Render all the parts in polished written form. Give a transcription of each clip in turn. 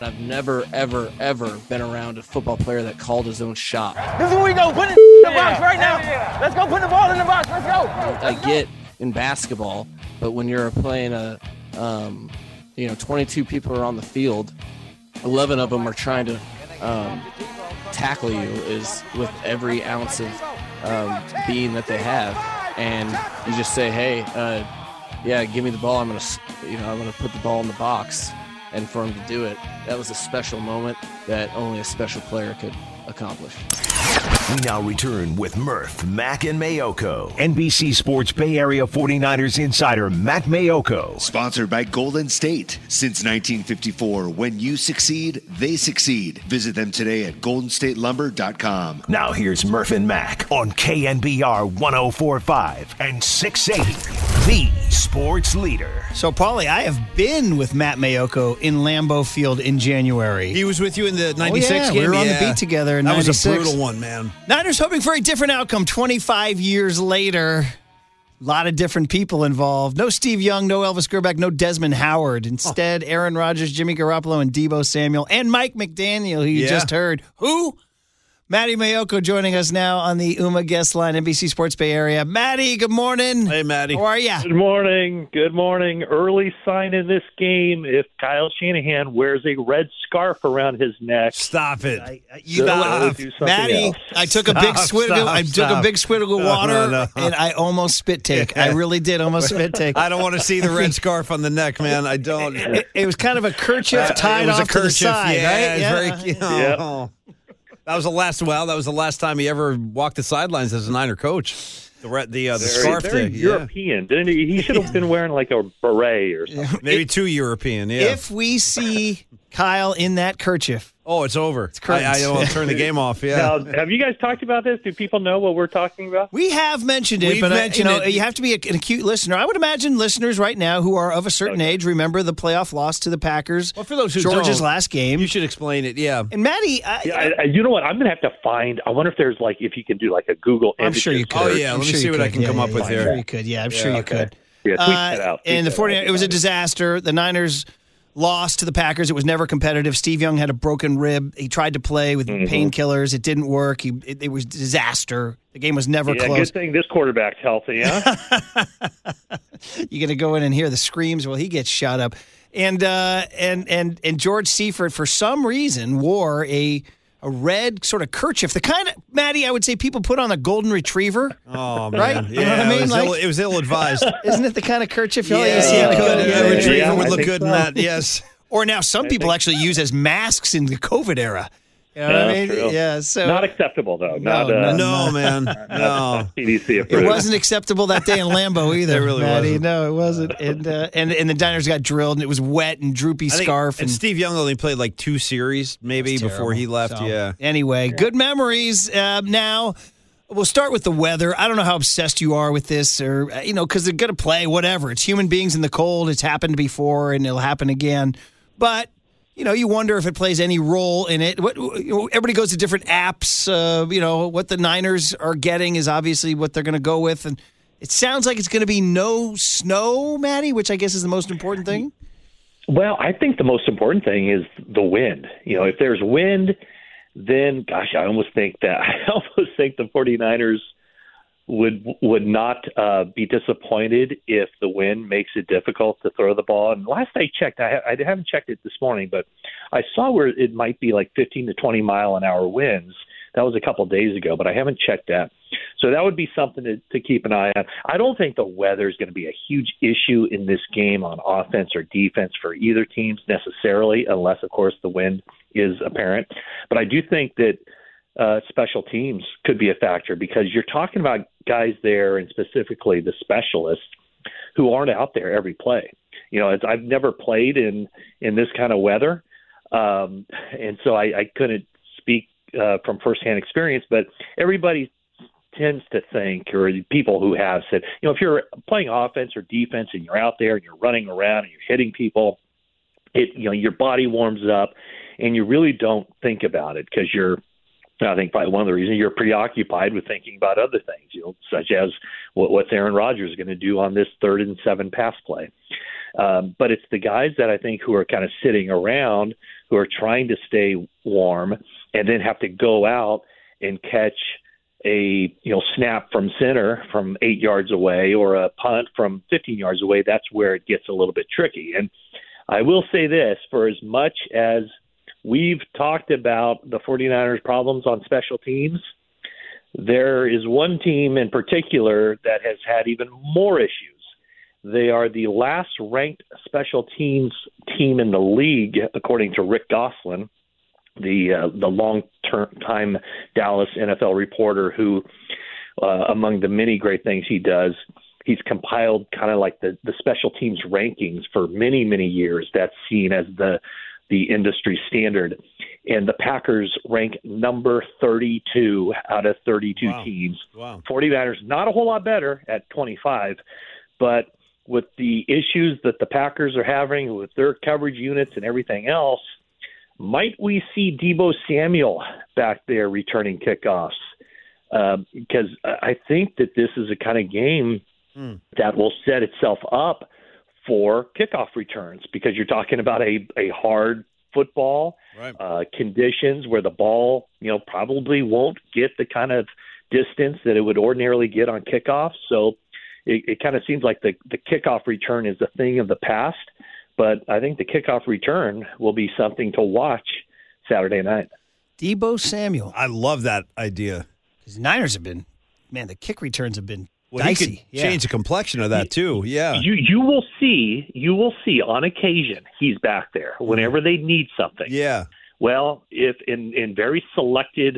I've never, ever, ever been around a football player that called his own shot. This is where we go. Put it in the box right now. Let's go put the ball in the box. Let's go. I get in basketball, but when you're playing 22 people are on the field, 11 of them are trying to tackle you is with every ounce of being that they have, and you just say, hey, give me the ball. I'm gonna put the ball in the box, and for him to do it, that was a special moment that only a special player could accomplish. We now return with Murph, Mac, and Mayoko. NBC Sports Bay Area 49ers insider Matt Mayoko. Sponsored by Golden State. Since 1954, when you succeed, they succeed. Visit them today at goldenstatelumber.com. Now here's Murph and Mac on KNBR 104.5 and 680, the sports leader. So, Paulie, I have been with Matt Mayoko in Lambeau Field in January. He was with you in the 96 game? We were on the beat together in 96. That was a brutal one, man. Niners hoping for a different outcome 25 years later. A lot of different people involved. No Steve Young, no Elvis Grbac, no Desmond Howard. Instead, Aaron Rodgers, Jimmy Garoppolo, and Deebo Samuel, and Mike McDaniel, who you just heard. Who? Matty Mayoko joining us now on the UMA guest line, NBC Sports Bay Area. Matty, good morning. Hey, Matty. How are you? Good morning. Good morning. Early sign in this game if Kyle Shanahan wears a red scarf around his neck. Stop it. Matty, I took a big swig. I took a big swig of water, and I almost spit take. I really did almost spit take. I don't want to see the red scarf on the neck, man. I don't. It was kind of a kerchief tied off to the side, right? Yeah. That was the last time he ever walked the sidelines as a Niner coach. The scarf thing. European, didn't he? He should have been wearing like a beret or something. Maybe too European, yeah. If we see Kyle in that kerchief. Oh, it's over. I'll turn the game off, yeah. Now, have you guys talked about this? Do people know what we're talking about? We have mentioned it, you have to be an acute listener. I would imagine listeners right now who are of a certain age remember the playoff loss to the Packers. Well, for those who Georgia's don't, last game. You should explain it, yeah. And Matty, you know what? I'm going to have to find. I wonder if there's if you can do a Google. I'm sure you could. Oh yeah, let me see what I can come up with here. I'm sure you could. Yeah, I'm sure you could. Yeah, tweet that out. And the 49ers, it was a disaster. The Niners lost to the Packers. It was never competitive. Steve Young had a broken rib. He tried to play with painkillers. It didn't work. It was a disaster. The game was never close. Good thing this quarterback's healthy, huh? You're going to go in and hear the screams while he gets shot up. And George Seifert, for some reason, wore a red sort of kerchief, the kind of, Matty, I would say people put on a golden retriever. Oh, man. Right? Yeah, you know what I mean? It was ill-advised. Isn't it the kind of kerchief you see a retriever would look good in that, yes. Or now some people actually use as masks in the COVID era. You know what I mean? True. Yeah, so not acceptable though. No, man. No. CDC approved. It wasn't acceptable that day in Lambeau either. It really Matty. wasn't. No, it wasn't. And the Diners got drilled, and it was wet and droopy scarf. And Steve Young only played 2 series maybe before he left. So, yeah. Anyway, good memories. Now we'll start with the weather. I don't know how obsessed you are with this, or because they're going to play whatever. It's human beings in the cold. It's happened before, and it'll happen again. But you wonder if it plays any role in it. Everybody goes to different apps. What the Niners are getting is obviously what they're going to go with. And it sounds like it's going to be no snow, Matty, which I guess is the most important thing. Well, I think the most important thing is the wind. If there's wind, then, gosh, I almost think the 49ers would not be disappointed if the wind makes it difficult to throw the ball. And last I checked, I haven't checked it this morning, but I saw where it might be 15 to 20 mile an hour winds. That was a couple of days ago, but I haven't checked that. So that would be something to keep an eye on. I don't think the weather is going to be a huge issue in this game on offense or defense for either teams necessarily, unless, of course, the wind is apparent. But I do think that special teams could be a factor because you're talking about guys there, and specifically the specialists who aren't out there every play. I've never played in this kind of weather, and so I couldn't speak from firsthand experience. But everybody tends to think, or people who have said, if you're playing offense or defense and you're out there and you're running around and you're hitting people, your body warms up, and you really don't think about it because I think probably one of the reasons you're preoccupied with thinking about other things, such as what's Aaron Rodgers going to do on this 3rd and 7 pass play. But it's the guys that I think who are kind of sitting around, who are trying to stay warm, and then have to go out and catch a snap from center from 8 yards away or a punt from 15 yards away. That's where it gets a little bit tricky. And I will say this, for as much as we've talked about the 49ers' problems on special teams, there is one team in particular that has had even more issues. They are the last ranked special teams team in the league, according to Rick Gosselin, the long-time Dallas NFL reporter who, among the many great things he does, he's compiled kind of like the special teams rankings for many, many years. That's seen as the industry standard. And the Packers rank number 32 out of 32 teams. Wow. 49ers, not a whole lot better at 25, but with the issues that the Packers are having with their coverage units and everything else, might we see Deebo Samuel back there returning kickoffs? Because I think that this is a kind of game that will set itself up for kickoff returns, because you're talking about a hard football, conditions where the ball, probably won't get the kind of distance that it would ordinarily get on kickoffs. So it kind of seems like the kickoff return is a thing of the past, but I think the kickoff return will be something to watch Saturday night. Deebo Samuel. I love that idea. Because Niners have been, the kick returns have been Well, dicey. he could change the complexion of that too. Yeah. You will see on occasion he's back there whenever they need something. Yeah. Well, if in very selected,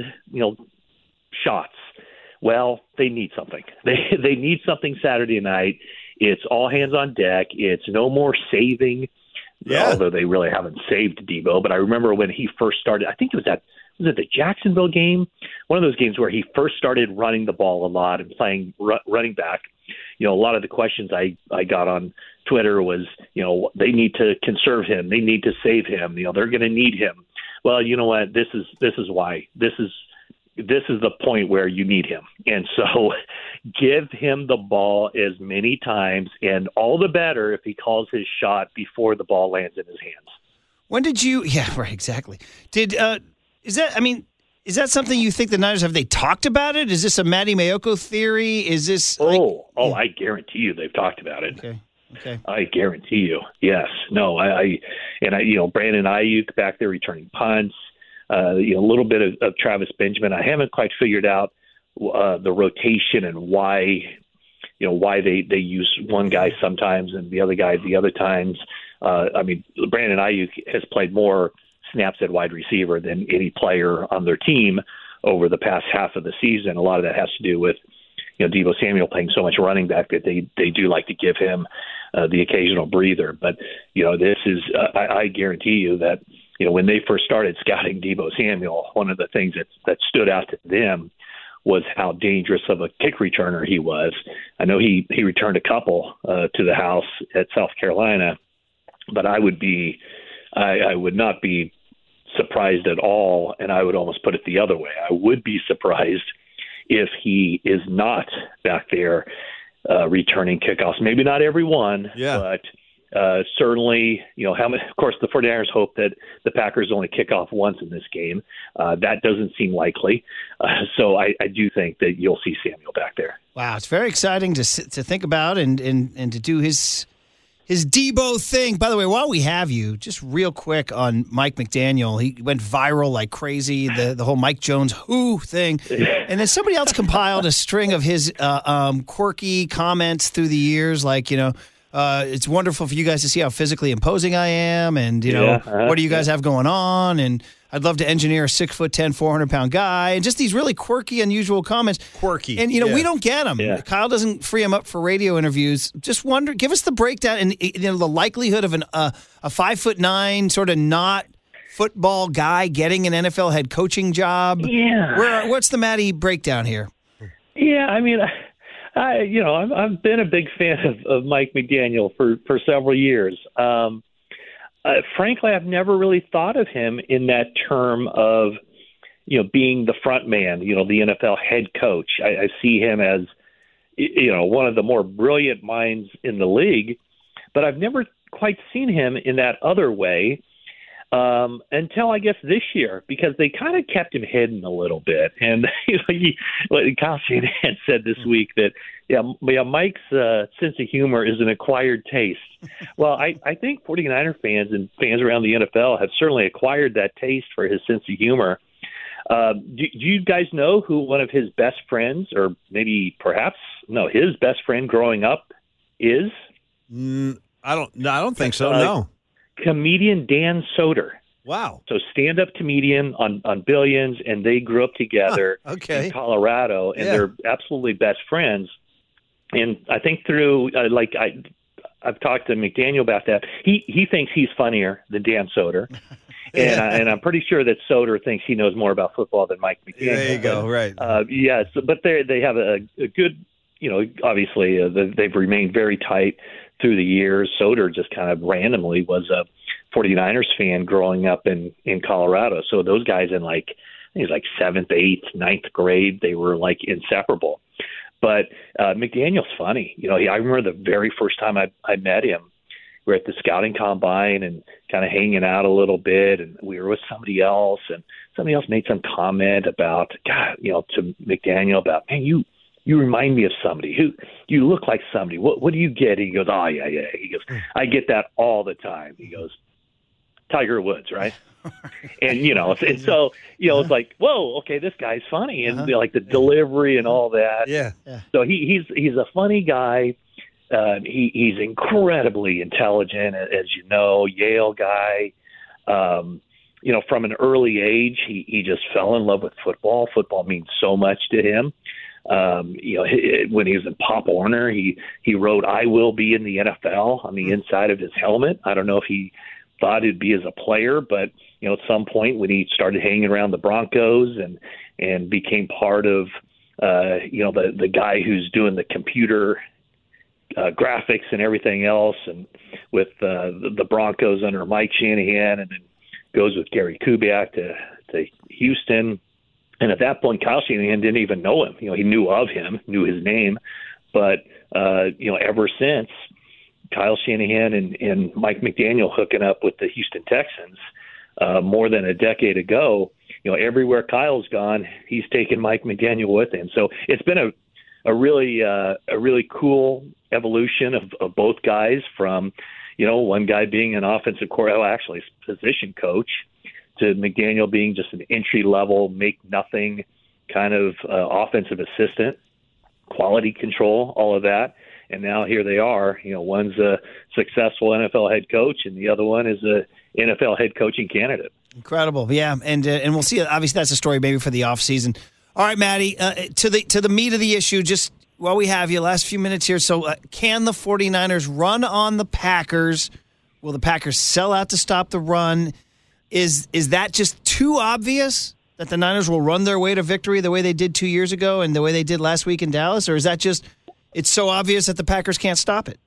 shots, well, they need something. They need something Saturday night. It's all hands on deck. It's no more saving. Yeah. Although they really haven't saved Deebo, but I remember when he first started, I think it was the Jacksonville game? One of those games where he first started running the ball a lot and playing running back. A lot of the questions I got on Twitter was, they need to conserve him. They need to save him. They're going to need him. Well, you know what? This is why. This is the point where you need him. And so give him the ball as many times, and all the better if he calls his shot before the ball lands in his hands. When did you – yeah, right, exactly. Is that something you think the Niners have they talked about it? Is this a Matty Mayoko theory? Is this I guarantee you they've talked about it. Okay. I guarantee you. Yes. No, I Brandon Ayuk back there returning punts, a little bit of Travis Benjamin. I haven't quite figured out the rotation and why they use one guy sometimes and the other guy the other times. Brandon Ayuk has played more snaps at wide receiver than any player on their team over the past half of the season. A lot of that has to do with Deebo Samuel playing so much running back that they do like to give him the occasional breather. But this is I guarantee you that when they first started scouting Deebo Samuel, one of the things that stood out to them was how dangerous of a kick returner he was. I know he returned a couple to the house at South Carolina, but I would not be surprised at all, and I would almost put it the other way. I would be surprised if he is not back there returning kickoffs. Maybe not every one, but certainly, of course, the 49ers hope that the Packers only kick off once in this game. That doesn't seem likely. So I do think that you'll see Samuel back there. Wow, it's very exciting to think about and to do his Deebo thing. By the way, while we have you, just real quick on Mike McDaniel, he went viral like crazy, the whole Mike Jones who thing. And then somebody else compiled a string of his quirky comments through the years, like, it's wonderful for you guys to see how physically imposing I am, and what do you guys have going on, and I'd love to engineer a 6'10", 400-pound guy, and just these really quirky, unusual comments. Quirky, and we don't get them. Yeah. Kyle doesn't free him up for radio interviews. Just wonder, give us the breakdown and the likelihood of a 5'9" sort of not football guy getting an NFL head coaching job. Yeah, what's the Matty breakdown here? Yeah, I've been a big fan of Mike McDaniel for several years. Frankly, I've never really thought of him in that term of, being the front man, the NFL head coach. I see him as, one of the more brilliant minds in the league, but I've never quite seen him in that other way until I guess this year, because they kind of kept him hidden a little bit. And Kyle Shanahan said this week that Mike's sense of humor is an acquired taste. Well, I think 49er fans and fans around the NFL have certainly acquired that taste for his sense of humor. Do you guys know who one of his best friends, or maybe his best friend growing up is? I don't think so. No. Comedian Dan Soder. Wow. So stand-up comedian on Billions, and they grew up together in Colorado, and they're absolutely best friends. And I think through I've talked to McDaniel about that. He thinks he's funnier than Dan Soder. And I'm pretty sure that Soder thinks he knows more about football than Mike McDaniel. There you go, right. Yes, but they have a good, obviously they've remained very tight through the years. Soder just kind of randomly was a 49ers fan growing up in Colorado. So those guys in I think it was 7th, 8th, 9th grade, they were inseparable. But McDaniel's funny. I remember the very first time I met him, we were at the scouting combine and kind of hanging out a little bit, and we were with somebody else, and somebody else made some comment about, to McDaniel about, man, you remind me of somebody. You look like somebody. What do you get? He goes, oh, yeah. He goes, I get that all the time. He goes, Tiger Woods, right? And, and so, it's like, whoa, okay, this guy's funny. And the delivery and all that. Yeah. So he's a funny guy. He's incredibly intelligent, as you know, Yale guy. From an early age, he just fell in love with football. Football means so much to him. When he was in Pop Warner, he wrote "I will be in the NFL" on the inside of his helmet. I don't know if he thought it'd be as a player, but at some point when he started hanging around the Broncos and became part of the guy who's doing the computer graphics and everything else, and with the Broncos under Mike Shanahan, and then goes with Gary Kubiak to Houston. And at that point, Kyle Shanahan didn't even know him. He knew of him, knew his name, but ever since, Kyle Shanahan and Mike McDaniel hooking up with the Houston Texans more than a decade ago, everywhere Kyle's gone, he's taken Mike McDaniel with him. So it's been a really cool evolution of both guys, from one guy being an offensive position coach, to McDaniel being just an entry level, make nothing kind of offensive assistant, quality control, all of that. And now here they are. One's a successful NFL head coach, and the other one is a NFL head coaching candidate. Incredible, yeah. And we'll see. Obviously, that's a story maybe for the offseason. All right, Maddie, to the meat of the issue, just while we have you, last few minutes here. So can the 49ers run on the Packers? Will the Packers sell out to stop the run? Is that just too obvious that the Niners will run their way to victory the way they did 2 years ago and the way they did last week in Dallas? Or is that just it's so obvious that the Packers can't stop it?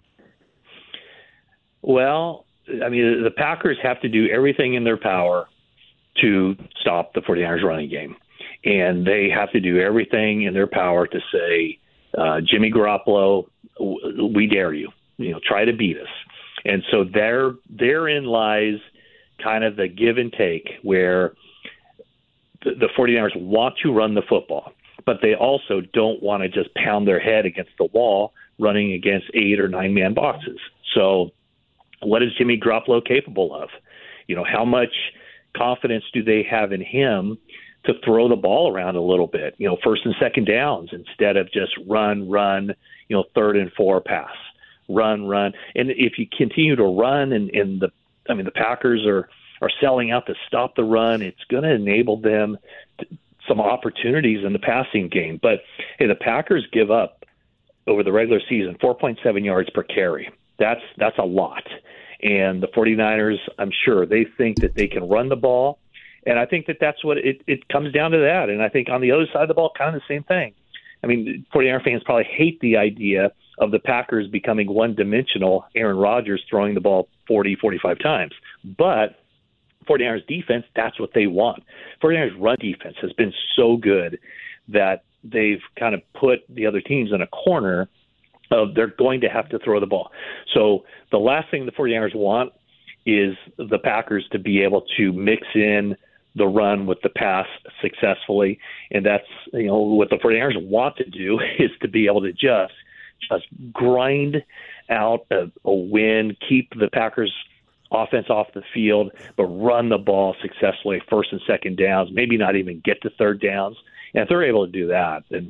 Well, I mean, the Packers have to do everything in their power to stop the 49ers running game. And they have to do everything in their power to say, Jimmy Garoppolo, we dare you. Try to beat us. And so therein lies kind of the give and take, where the 49ers want to run the football, but they also don't want to just pound their head against the wall running against 8 or 9 man boxes. So what is Jimmy Garoppolo capable of? How much confidence do they have in him to throw the ball around a little bit, first and second downs, instead of just run, 3rd and 4 pass, run. And if you continue to run the Packers are selling out to stop the run, it's going to enable them some opportunities in the passing game. But hey, the Packers give up over the regular season 4.7 yards per carry. That's a lot. And the 49ers, I'm sure, they think that they can run the ball. And I think that's what it comes down to that. And I think on the other side of the ball, kind of the same thing. I mean, 49er fans probably hate the idea of the Packers becoming one-dimensional, Aaron Rodgers throwing the ball 40, 45 times. But 49ers defense, that's what they want. 49ers run defense has been so good that they've kind of put the other teams in a corner they're going to have to throw the ball. So the last thing the 49ers want is the Packers to be able to mix in the run with the pass successfully. And that's, what the 49ers want to do is to be able to just grind out a win, keep the Packers offense off the field, but run the ball successfully first and second downs, maybe not even get to third downs. And if they're able to do that, then,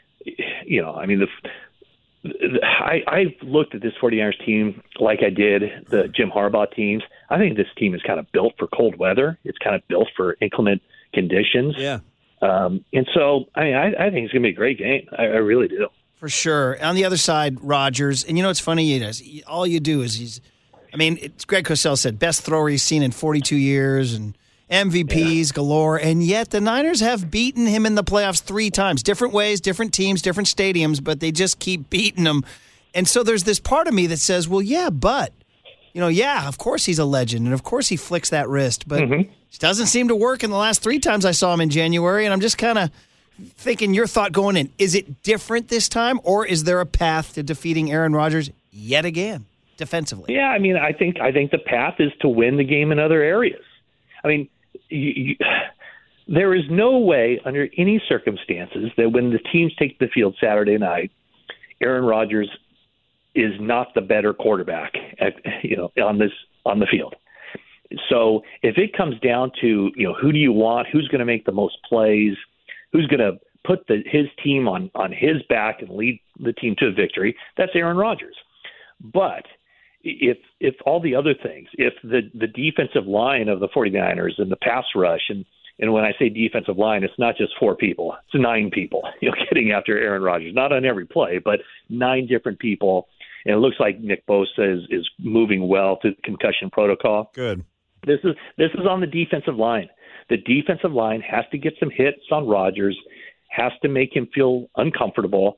I've looked at this 49ers team like I did the Jim Harbaugh teams. I think this team is kind of built for cold weather. It's kind of built for inclement conditions. Yeah. And so, I think it's going to be a great game. I really do. For sure. On the other side, Rodgers. And it's funny, all you do is Greg Cosell said, best thrower he's seen in 42 years and MVPs galore. And yet the Niners have beaten him in the playoffs 3 times. Different ways, different teams, different stadiums, but they just keep beating him. And so there's this part of me that says, well, yeah, but, of course he's a legend. And of course he flicks that wrist. But it doesn't seem to work in the last 3 times I saw him in January. And I'm just kind of thinking your thought going in. Is it different this time, or is there a path to defeating Aaron Rodgers yet again defensively? Yeah, I think the path is to win the game in other areas. There is no way under any circumstances that when the teams take the field Saturday night, Aaron Rodgers is not the better quarterback on the field. So if it comes down to, who do you want, who's going to make the most plays, who's going to put his team on his back and lead the team to a victory, that's Aaron Rodgers. But if all the other things, if the defensive line of the 49ers and the pass rush, and when I say defensive line, it's not just 4 people, it's 9 people, getting after Aaron Rodgers, not on every play, but 9 different people. And it looks like Nick Bosa is moving well through the concussion protocol. Good. This is on the defensive line. The defensive line has to get some hits on Rodgers, has to make him feel uncomfortable.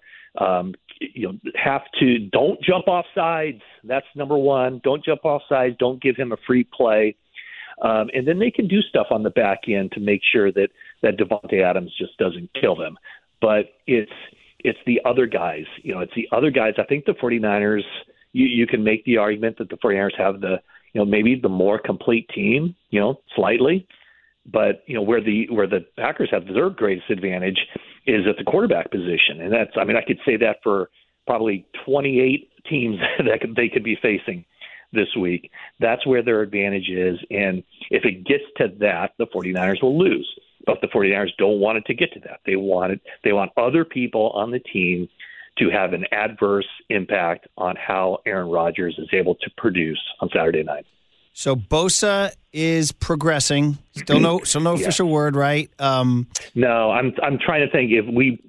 Don't jump off sides. That's number one. Don't jump off sides. Don't give him a free play. And then they can do stuff on the back end to make sure that Devontae Adams just doesn't kill them. But it's the other guys. It's the other guys. I think the 49ers, you can make the argument that the 49ers have maybe the more complete team, slightly. But where the Packers have their greatest advantage is at the quarterback position, and that's I could say that for probably 28 teams that they could be facing this week. That's where their advantage is, and if it gets to that, the 49ers will lose. But the 49ers don't want it to get to that. They want other people on the team to have an adverse impact on how Aaron Rodgers is able to produce on Saturday night. So Bosa is progressing. Still no official word, right? No, I'm trying to think if we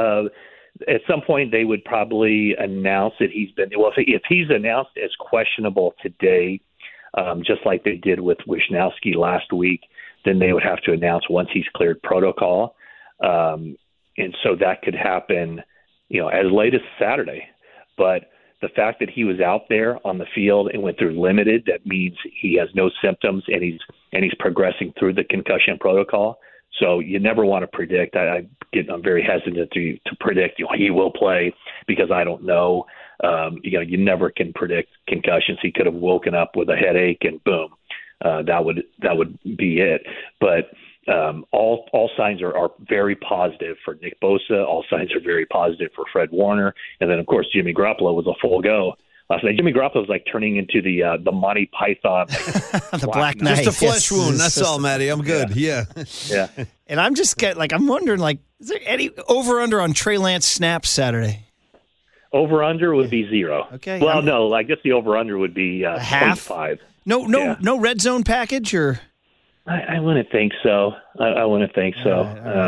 at some point they would probably announce that he's been. Well, if he's announced as questionable today, just like they did with Wishnowsky last week, then they would have to announce once he's cleared protocol, and so that could happen, as late as Saturday, but. The fact that he was out there on the field and went through limited, that means he has no symptoms and he's progressing through the concussion protocol. So you never want to predict. I'm very hesitant to predict he will play because I don't know. You never can predict concussions. He could have woken up with a headache and boom, that would be it. But all signs are very positive for Nick Bosa. All signs are very positive for Fred Warner. And then, of course, Jimmy Garoppolo was a full go last night. Jimmy Garoppolo was like turning into the Monty Python. The Black Knight. Just a flesh wound. That's all, Matty. I'm good. Yeah. And I'm just I'm wondering, is there any over-under on Trey Lance snaps Saturday? Over-under would be 0. Okay. Well, no, I guess the over-under would be a half? 25. No red zone package or... I wouldn't think so. I wouldn't think so.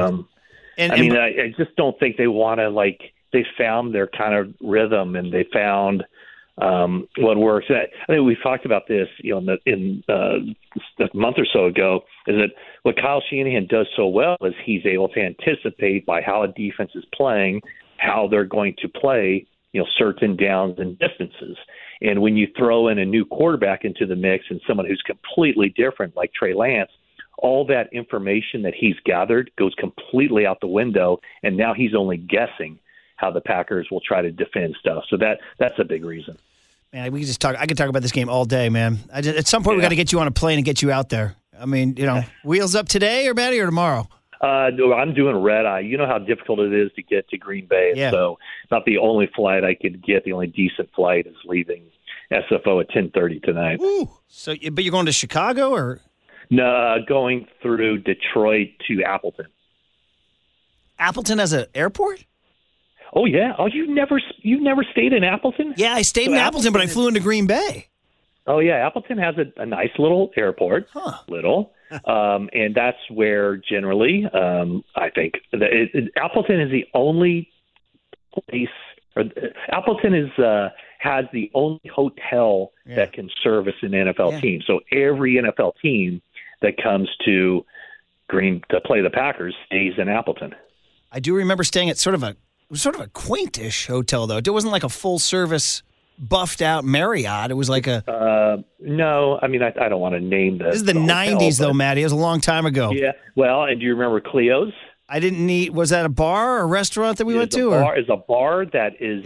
I just don't think they want to they found their kind of rhythm and they found what works. I think we've talked about this, in a month or so ago, is that what Kyle Shanahan does so well is he's able to anticipate by how a defense is playing, how they're going to play, certain downs and distances. And when you throw in a new quarterback into the mix and someone who's completely different like Trey Lance, all that information that he's gathered goes completely out the window, and now he's only guessing how the Packers will try to defend stuff. So that's a big reason. Man, we can just talk. I could talk about this game all day, man. At some point, we got to get you on a plane and get you out there. I mean, wheels up today or Matty or tomorrow? I'm doing red eye. You know how difficult it is to get to Green Bay. Yeah. So not the only flight I could get. The only decent flight is leaving SFO at 10:30 tonight. Ooh. So, but you're going to Chicago or? No, going through Detroit to Appleton. Appleton has an airport? Oh yeah. Oh, you've never stayed in Appleton? Yeah, I stayed in Appleton, but I flew into Green Bay. Oh yeah, Appleton has a nice little airport. Huh. Little. And that's where generally, I think Appleton is the only place, or Appleton has the only hotel that can service an NFL team. So every NFL team that comes to play the Packers stays in Appleton. I do remember staying at sort of a quaintish hotel though. It wasn't like a full service, buffed out Marriott. It was like a no. I mean, I don't want to name the. This is the '90s though, Matty. It was a long time ago. Yeah. Well, and do you remember Cleo's? I didn't need. Was that a bar or a restaurant that we went to? Is a bar that is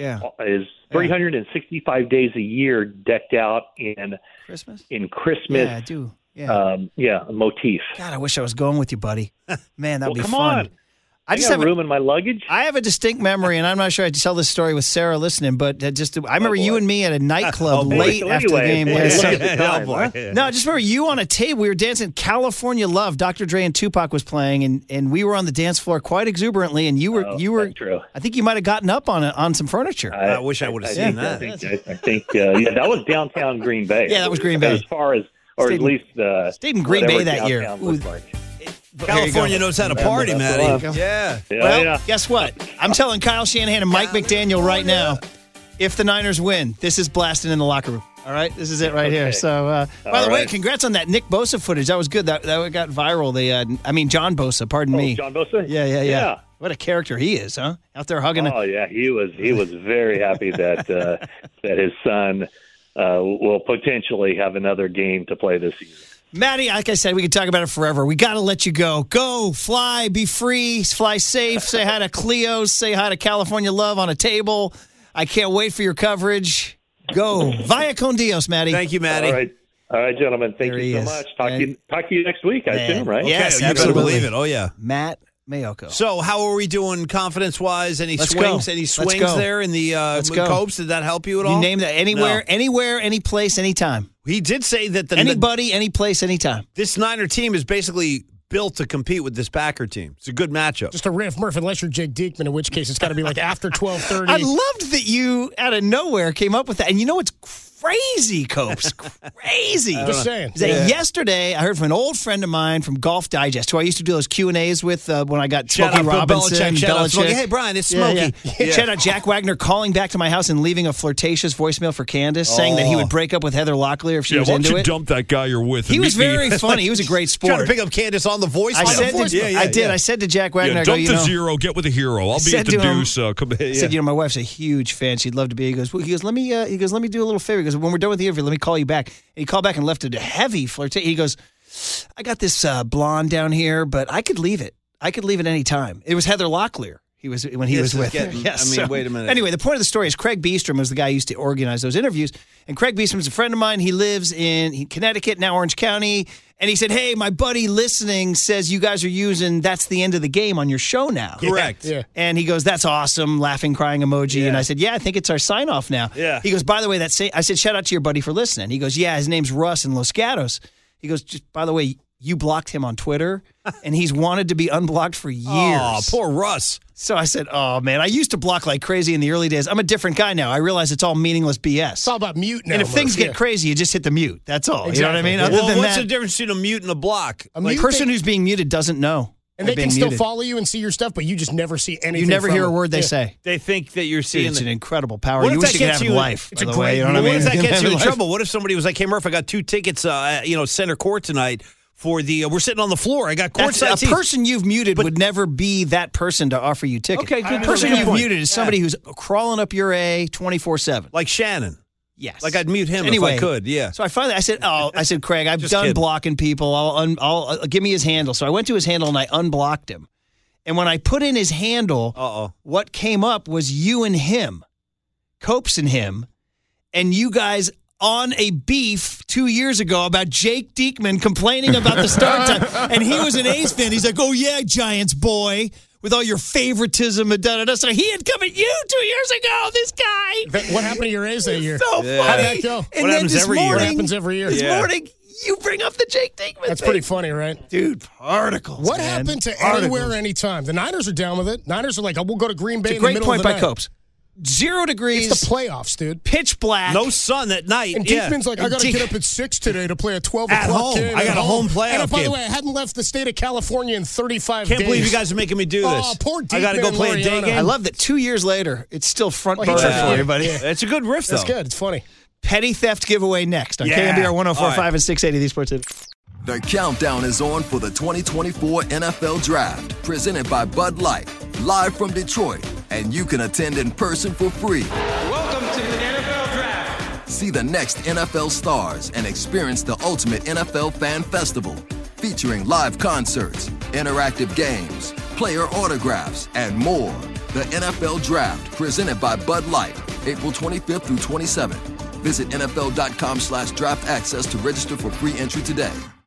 365 days a year decked out in Christmas. Yeah, I do. Yeah. A motif. God, I wish I was going with you, buddy. Man, that'd be come fun. On. I just have room in my luggage. I have a distinct memory, and I'm not sure I'd tell this story with Sarah listening, but I remember you and me at a nightclub late after the game. No, I just remember you on a table. We were dancing California Love. Dr. Dre and Tupac was playing, and we were on the dance floor quite exuberantly, and you were. That's true. I think you might have gotten up on some furniture. I wish I would have seen that. I think that was downtown Green Bay. Yeah, that was Green Bay. As far as, or at least stayed in Green Bay that year. California knows how to party, Matty. Yeah. Well, guess what? I'm telling Kyle Shanahan and Mike McDaniel right now, if the Niners win, this is blasting in the locker room. All right? This is it right here. So, by the way, congrats on that Nick Bosa footage. That was good. That got viral. John Bosa, pardon me. John Bosa? Yeah. What a character he is, huh? Out there hugging. Oh, yeah. He was very happy that that his son will potentially have another game to play this season. Matty, like I said, we could talk about it forever. We got to let you go. Go, fly, be free, fly safe. Say hi to Cleo's. Say hi to California Love on a table. I can't wait for your coverage. Go. Vaya con Dios, Matty. Thank you, Matty. All right, gentlemen. Thank you so much. Talk to you next week, I assume, right? Yes, you better believe it. Oh, yeah. Matt Mayoko. So, how are we doing confidence-wise? Any swings? Any swings there in the Copes? Did that help you at all? You name that anywhere, any place, anytime. He did say that anybody, any place, anytime. This Niner team is basically built to compete with this Packer team. It's a good matchup. Just a riff, Murph, unless you're Jake Diekman, in which case it's got to be like after 12:30. I loved that you, out of nowhere, came up with that. And you know what's crazy, Copes? Crazy. Just saying. Yesterday, I heard from an old friend of mine from Golf Digest, who I used to do those Q&As with when I got Smokey Robinson. Belichick. Hey, Brian, it's Smokey. Yeah. Shout out Jack Wagner calling back to my house and leaving a flirtatious voicemail for Candace, saying that he would break up with Heather Locklear if she was into it. Why don't you dump that guy you're with? He was very funny. He was a great sport. Trying to pick up Candace on the voicemail. I did. I said to Jack Wagner, dump the zero, get with a hero. I'll be at the deuce. I said, my wife's a huge fan. She'd love to be. He goes, let me do a little favor. He goes, when we're done with the interview, let me call you back. And he called back and left a heavy flirtation. He goes, I got this blonde down here, but I could leave it. I could leave it any time. It was Heather Locklear. He was with her. Yes. Wait a minute. Anyway, the point of the story is Craig Beestrom was the guy who used to organize those interviews. And Craig Beestrom is a friend of mine. He lives in Connecticut, now Orange County. And he said, hey, my buddy listening says you guys are using That's the End of the Game on your show now. Correct. Yeah. And he goes, that's awesome, laughing, crying emoji. Yeah. And I said, yeah, I think it's our sign-off now. Yeah. He goes, by the way, I said, shout out to your buddy for listening. He goes, yeah, his name's Russ in Los Gatos. He goes, just by the way, you blocked him on Twitter, and he's wanted to be unblocked for years. Oh, poor Russ. So I said, oh, man, I used to block like crazy in the early days. I'm a different guy now. I realize it's all meaningless BS. It's all about mute now. And if things get crazy, you just hit the mute. That's all. Exactly. You know what I mean? Yeah. Other than what's that, the difference between a mute and a block? a person who's being muted doesn't know. And they can still follow you and see your stuff, but you just never see anything. You never hear a word they say. They think that you're seeing it's an incredible power. What You if wish that you could gets have you- life. it's by a the way, great- you know what I What mean? if that gets you in Life. trouble? What if somebody was like, hey, Murph, I got 2 tickets, center court tonight for the, we're sitting on the floor. I got courtside A seats. person you've muted would never be that person to offer you tickets. Okay, good The person good you've point. muted is somebody who's crawling up your A 24/7. Like Shannon. Yes. Like I'd mute him Anyway, if I could, yeah. So I said, Craig, I've Just done kidding. blocking people. I'll give me his handle. So I went to his handle and I unblocked him. And when I put in his handle, what came up was you and him, Copes and him, and you guys on a beef 2 years ago about Jake Diekman complaining about the start time. And he was an A's fan. He's like, oh, yeah, Giants boy, with all your favoritism and da-da-da. So he had come at you 2 years ago, this guy. What happened to your A's that year? So funny. How did that go? And what happens every year? What happens every year? This morning, you bring up the Jake Diekman That's thing. pretty funny, right? Dude, particles, What man. happened to Particles. anywhere, anytime? The Niners are down with it. Niners are like, we'll go to Green Bay It's a in the great middle point of the by night. Copes. 0 degrees. It's the playoffs, dude. Pitch black. No sun at night. And Diekman's like, I got to get up at 6 today to play a 12 At o'clock home. game. I got a home playoff And by game. the way, I hadn't left the state of California in 35 days. Can't believe you guys are making me do this. Oh, poor Diekman I got to go and play a day Loriano. game. I love that 2 years later, it's still front Well, he burner tried for everybody. It's a good riff, though. That's good. It's funny. Petty theft giveaway next on Yeah. KMBR 104.5 All right. and 680 The Sports City. The countdown is on for the 2024 NFL Draft, presented by Bud Light, live from Detroit, and you can attend in person for free. Welcome to the NFL Draft. See the next NFL stars and experience the ultimate NFL fan festival, featuring live concerts, interactive games, player autographs, and more. The NFL Draft, presented by Bud Light, April 25th through 27th. Visit NFL.com/draft access to register for free entry today.